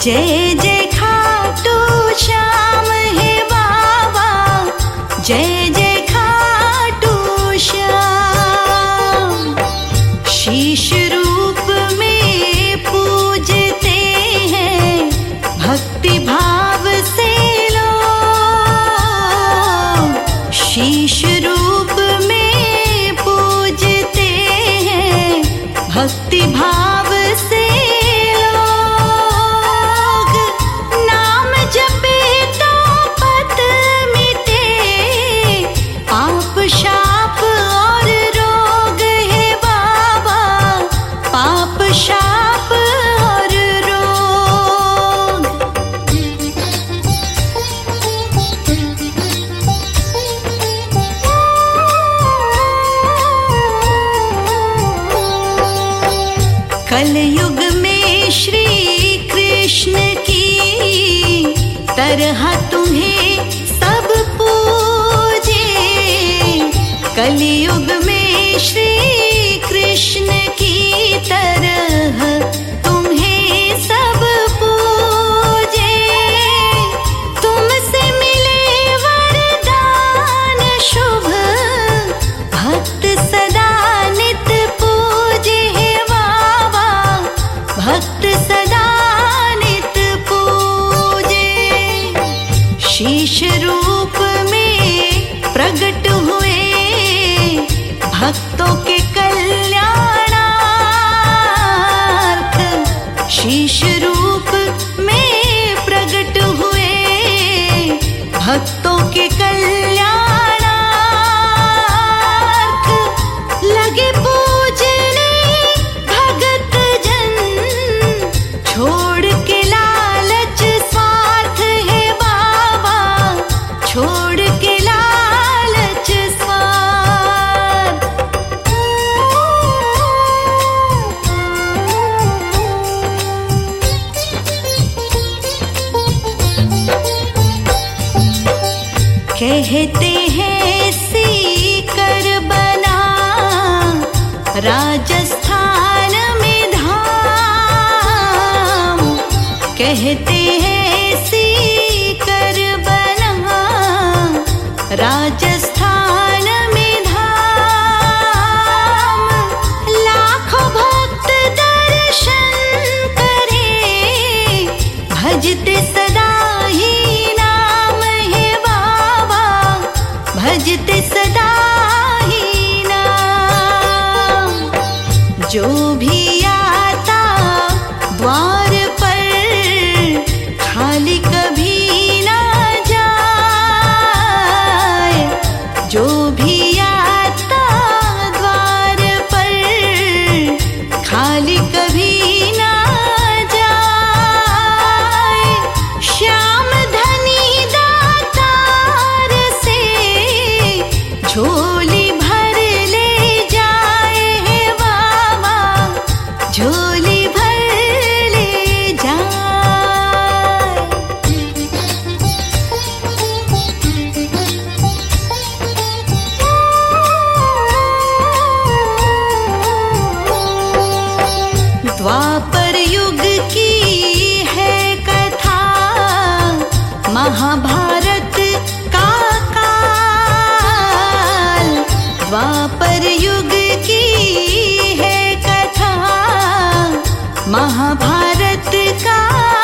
जय जय खाटू श्याम हे बाबा, जय जय खाटू श्याम। शीश रूप में पूजते हैं भक्ति भाव से लोग, शीश रूप में पूजते हैं भक्ति भाव से लोग। नाम जपे तो पत मिटे, पाप शाप और रोग है बाबा, पाप शाप और रोग। कलयुग में श्री कृष्ण की तरह तुम्हें सब पूजे, कलयुग में श्री कृष्ण की तरह तुम्हें सब पूजे। तुमसे मिले वरदान शुभ, भक्त सदा नित पूजे हे बाबा, भक्त सदा नित पूजे। शीश रूप में प्रकट हुए भक्तों के कल्याणार्थ, शीश रूप में प्रकट हुए भक्तों के कल्याणार्थ। लगे पूजने भगत जन, छोड़ के लालच स्वार्थ है बाबा, छोड़ के लालच स्वार्थ। कहते हैं सीकर बना राजस्थान में धाम, कहते हैं सीकर बना राजस्थान में धाम। लाखों भक्त दर्शन करें, भजते सदा ही नाम है बाबा, भजते सदा ही नाम। जो भी आता द्वार पर खाली कभी ना जाए, जो भी आता द्वार पर खाली कभी ना जाए। श्याम धनी दातार से झोली भर ले जाए हे बाबा, झोली भर ले जाए। द्वापर युग की है कथा, महाभारत का काल। द्वापर युग की है कथा, महाभारत का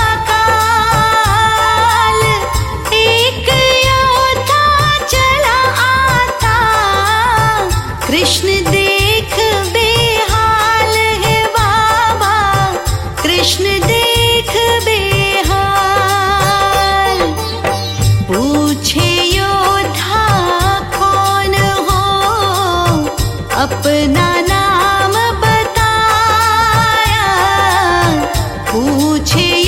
काल। एक योद्धा चला आता, कृष्ण देख बेहाल है बाबा, कृष्ण देख बेहाल। पूछे योद्धा कौन हो, अपना नाम बताया। पूछे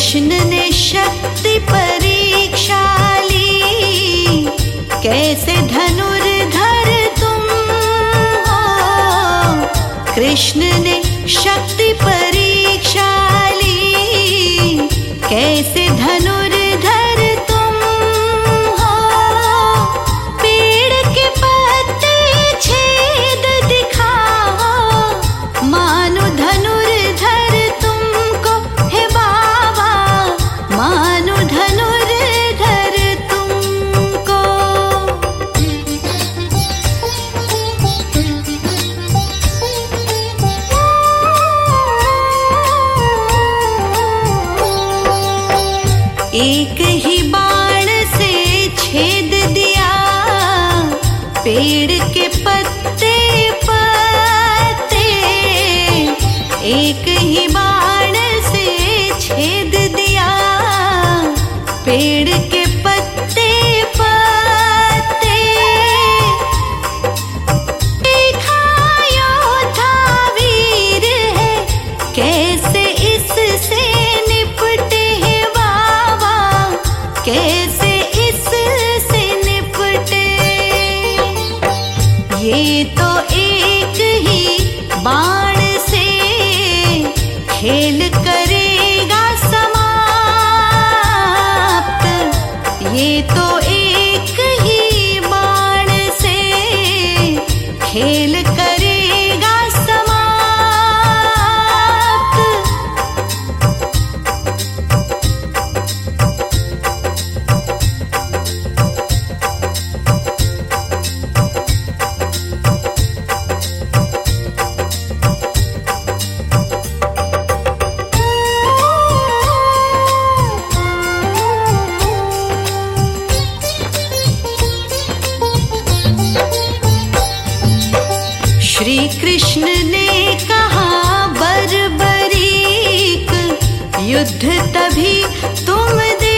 कृष्ण ने शक्ति परीक्षा ली, कैसे धनुर्धर तुम हो। कृष्ण ने शक्ति परीक्षा ली, कैसे धनुर्धर तुम हो। पेड़ के पत्ते छेद दिखाओ, मानो धनुर्धर तुमको है बाबा, मानो धनुर्धर तुमको। एक ही बाण से छेद दिया पेड़ के पत्ते पत्ते, एक ही बाण से छेद दिया पेड़ के पत्ते पत्ते। देखा योद्धा वीर है, कैसे इससे निपटे हैं बाबा, कैसे इससे निपटे। ये तो एक ही बाण से खेल करेगा समाप्त, ये तो एक ही बाण से खेल करेगा समाप्त। श्री कृष्ण ने कहा बर्बरीक, युद्ध तभी तुम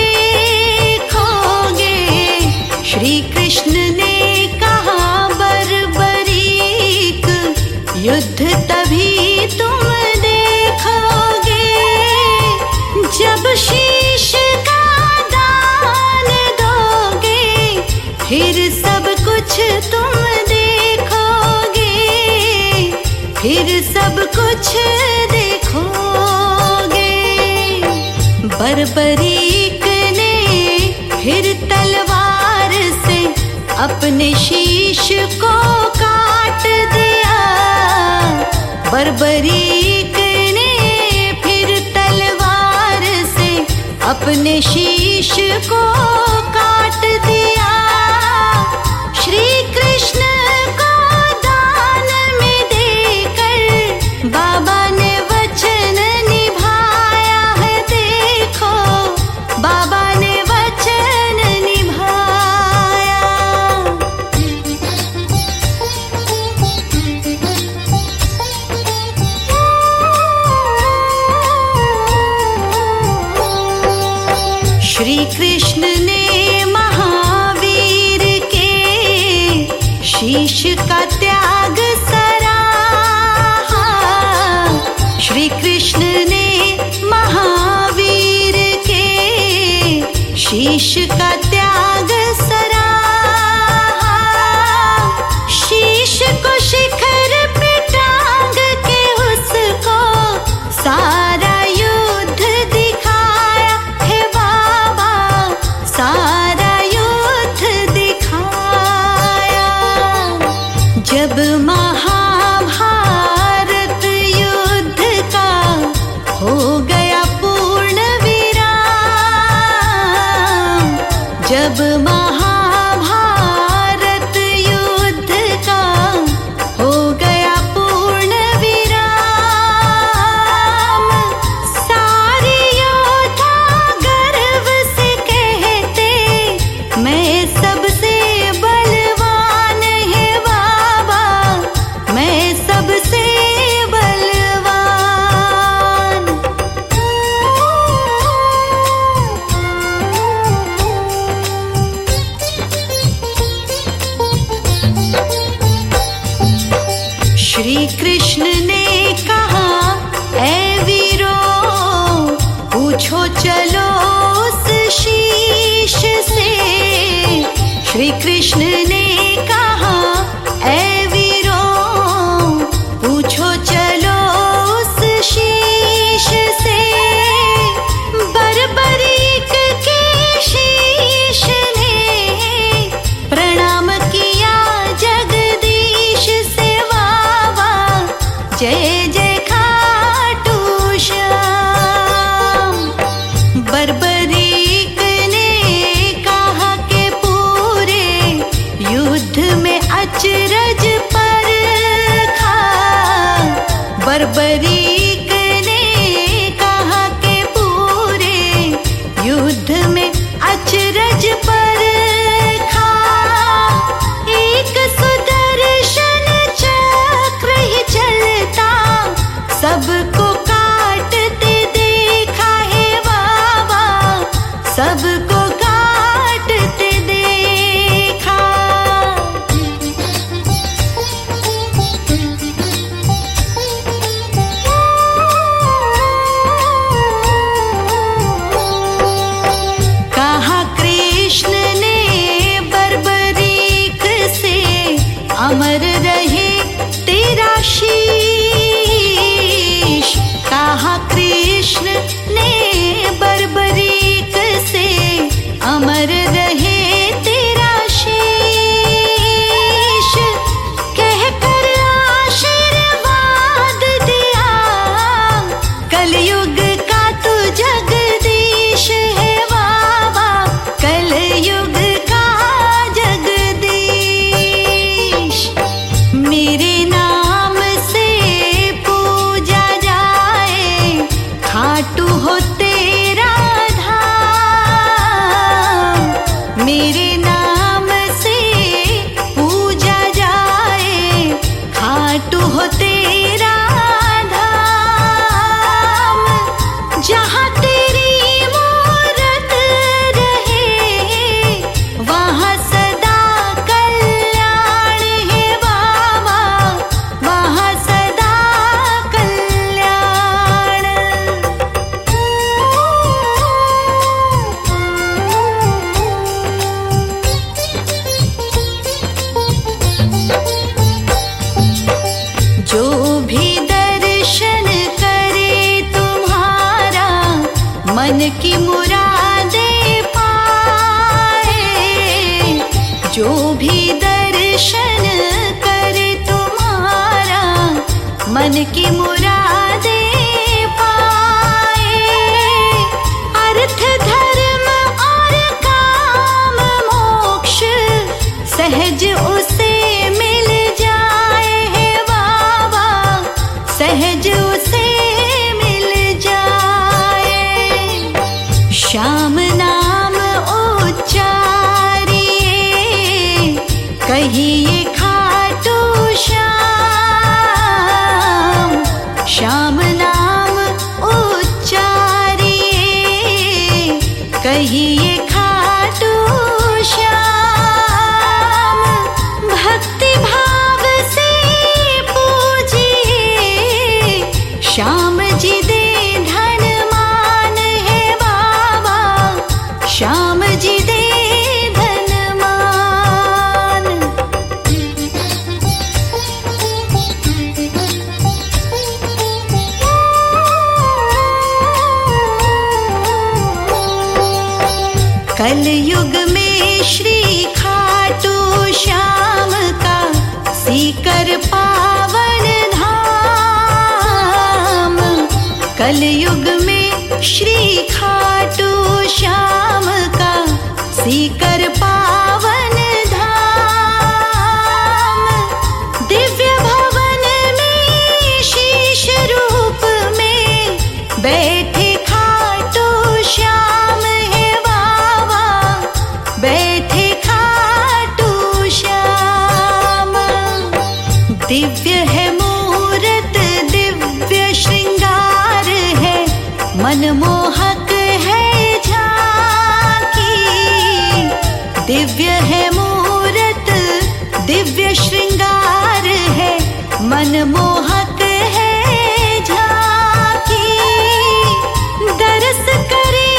देखोगे। श्री कृष्ण ने कहा बर्बरीक, युद्ध तभी तुम देखोगे। जब शीश का दान दोगे, फिर सब कुछ तुम देखोगे, फिर सब कुछ देखोगे। बर्बरीक ने फिर तलवार से अपने शीश को काट दिया। बर्बरीक ने फिर तलवार से अपने शीश को काट दिया। श्री कृष्ण को दान में देकर बाबा ने वचन निभाया है, देखो बाबा ने वचन निभाया। श्री कृष्ण ने महावीर के शीश का त्याग सराहा। श्री कृष्ण ने महावीर के शीश का त्याग सराहा। शीश को शिखर पे टांग के उसको सारा युद्ध दिखाया है बाबा, सारा युद्ध दिखाया। जब महाभारत युद्ध का हो गया पूर्ण विराम, जब महाभारत युद्ध का हो गया पूर्ण विराम, सारे योद्धा गर्व से कहते मैं सबसे बलवान है बाबा, मैं सबसे बलवान। चलो उस शीश से। श्री कृष्ण ने कहा ऐ वीरों, पूछो चलो उस शीश से। बर्बरीक के शीश ने प्रणाम किया जगदीश से। वाह वाह जय जय खाटू श्याम। बर्बरीक ने कहा के पूरे युद्ध में अचरज पर खा। बर्बरीक ने कहा के पूरे युद्ध में अचरज पर खा। एक सुदर्शन चक्र ही चलता सबको काटते देखा है। बाबा सबको काटते देखा। कहा कृष्ण ने बर्बरीक से, अमर रहे तेरा शीश। कहा कृष्ण ने बर्बरीक से, अमर रहे तेरा शीश। कहकर आशीर्वाद दिया, कलयुग का तू जगदीश है। बाबा कलयुग का जगदीश। मेरे नाम से पूजा जाए, खाटू हो तेरा धाम। मेरे नाम से पूजा जाए, खाटू हो तेरा धाम। जहाँ तेरी मूरत रहे, वहाँ सदा कल्याण है। बाबा वहाँ सदा कल्याण। जो भी दर्शन करे तुम्हारा, मन की मुरादें पाए। जो भी दर्शन करे तुम्हारा, मन की मुरादें पाए। अर्थ धर्म और काम मोक्ष सहज उसे मिल जाए है। बाबा सहज उसे मिल जाए। श्याम नाम उच्चारिए, कहिए खाटू श्याम। श्याम नाम उच्चारिए, कहिए खाटू श्याम। भक्ति भाव से पूजिए, श्याम जी दे धन मान है। बाबा श्याम जी दे धन मान। कलयुग में श्री खाटू श्याम का सीकर पावन धाम। कलयुग में श्री खाटू श्याम का सीकर पावन धाम। दिव्य भवन में शीश रूप में बैठे खाटू श्याम है। बाबा बैठे खाटू श्याम। दिव्य है मूरत, दिव्य श्रृंगार है, मनमोहक है झांकी। दिव्य है मूरत, दिव्य श्रृंगार है, मनमोहक है झांकी। दर्श करे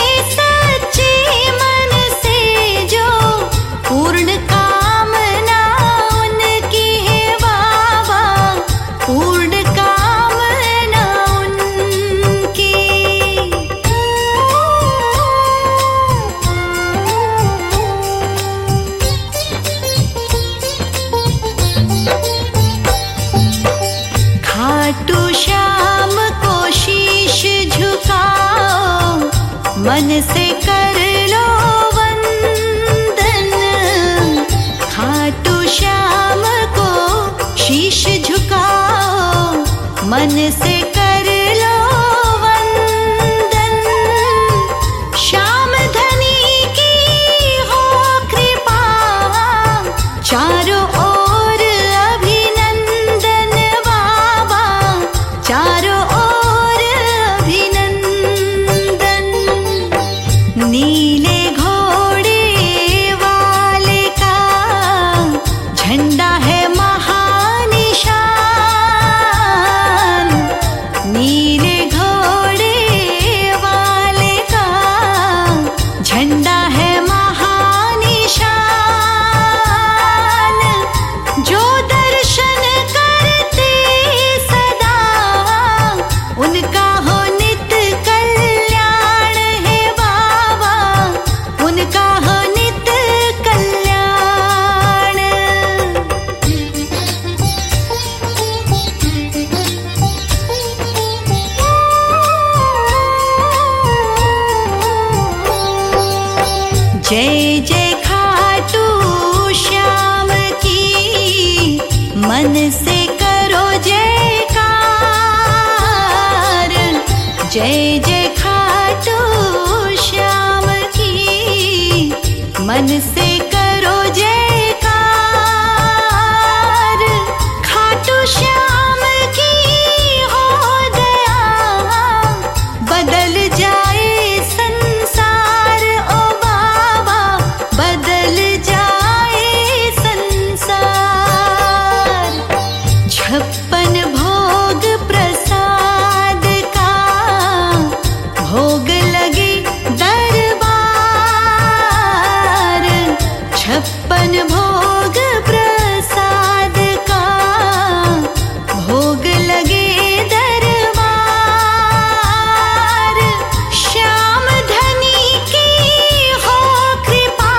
कर लो वंदन, खाटू श्याम को शीश झुकाओ, मन से कर लो वंदन। श्याम धनी की हो कृपा, चारों ओर अभिनंदन बाबा, चारों ओर अभिनंदन। नीले घोड़े वाले का झंडा है महानिशान, नीले घोड़े वाले का झंडा है महानिशान। जो दर्शन करते सदा, उनका हो नित कल्याण है बाबा, उनका हो नित कल्याण। जय जय खाटू श्याम की, मन से करो जयकार। जय जय खाटू श्याम की, मन से करो जयकार। खाटू श्याम की हो दया, बदल जाए संसार ओ बाबा, बदल जाए संसार। 56 भोग प्रसाद का भोग लगे दरबार, 56 भोग प्रसाद का भोग लगे दरबार। श्याम धनी की हो कृपा,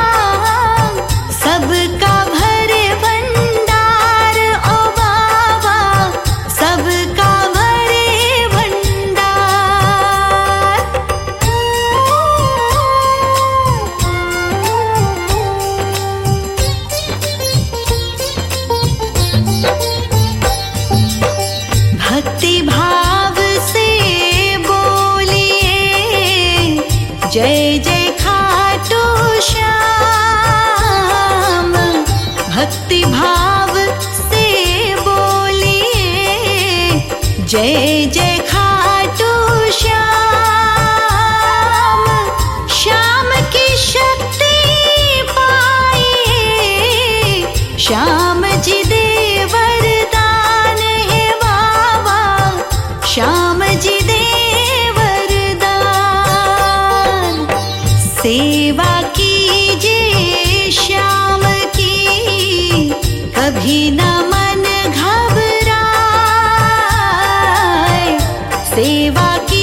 सबका भरे भंडार ओ बाबा, सबका भरे भंडार। भक्ति भाव से बोलिए, जय जय खाटू श्याम। भक्ति भाव से बोलिए, जय जय खाटू श्याम। श्याम की शक्ति पाइए, श्याम जी दे वरदान है बाबा, श्याम जी दे वरदान। सेवा कीजिए श्याम की, कभी न मन घबराए, सेवा